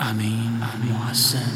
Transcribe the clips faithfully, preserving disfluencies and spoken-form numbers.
امین محسن.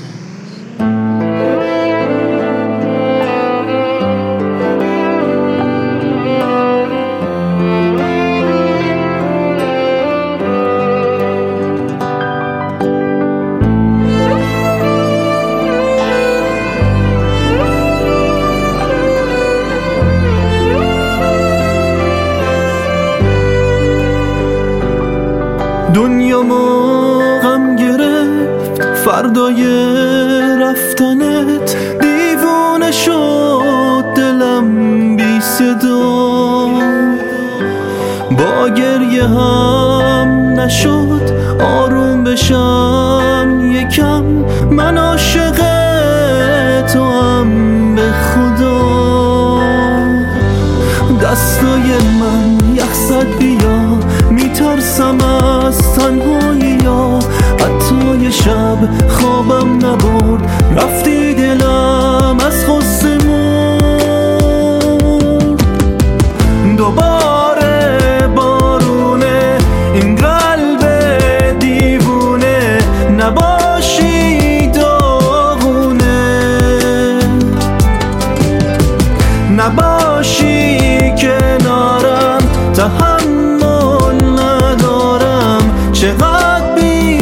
دنیامو غم گرفت فردای رفتنت، دیوونه شد دلم بی صدا، با گریه هم نشد آروم بشم یکم، من عاشق تو هم به خدا. دستای من یخ زد بیا، میترسم از تنهایی یا حتی یه شب خوابم نبرد، رفتی دلم از غصه مرد. دوباره بارونه این قلب دیوونه، نباشی داغونه، نباشی کنارم، تحمل ندارم، چقدر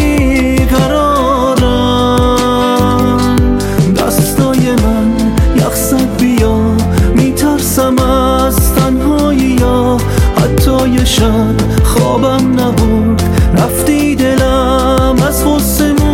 بیقرارم. دستای من یخ زد بیا، میترسم از تنهایی یا حتی یه شب خوابم نبرد، رفتی دلم از غصه مرد.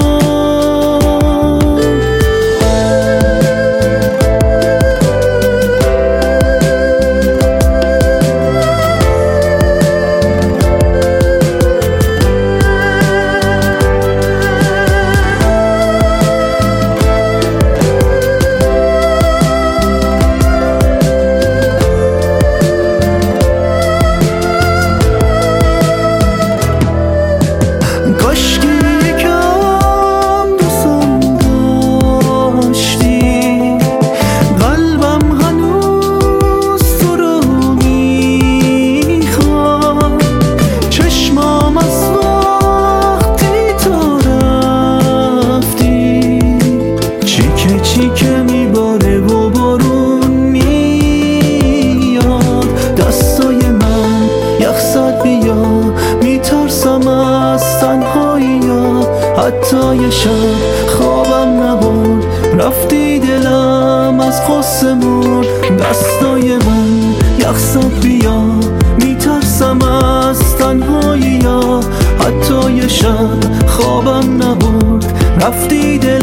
حتی یه شب خوابم نبرد، رفتی دلم از غصه مرد. دستای من یخ زد بیا، میترسم از تنهایی یا حتی یه شب خوابم نبرد، رفتی دلم